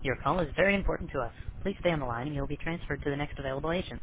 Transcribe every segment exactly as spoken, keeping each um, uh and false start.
Your call is very important to us. Please stay on the line and you'll be transferred to the next available agent.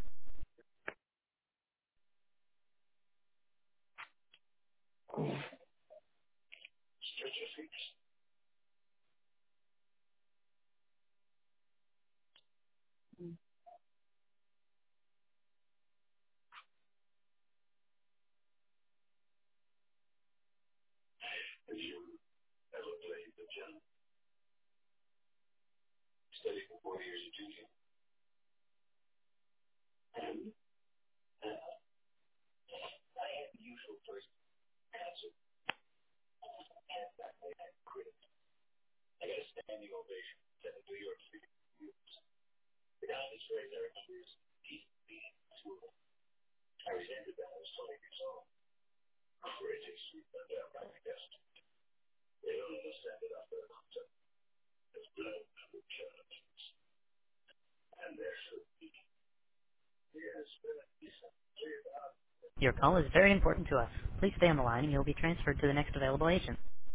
Your call is very important to us. Please stay on the line and you'll be transferred to the next available agent.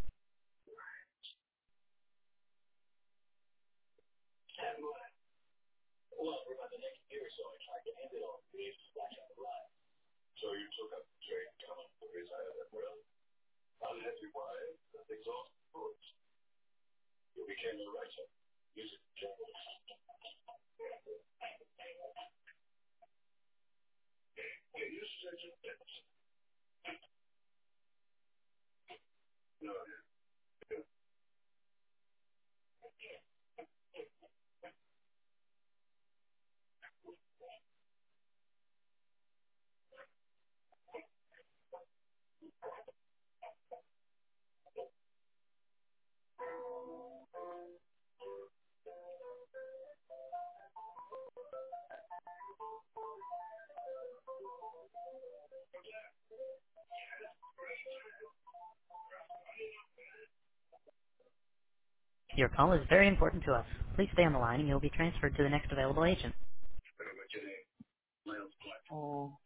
Your call is very important to us. Please stay on the line and you'll be transferred to the next available agent. Oh.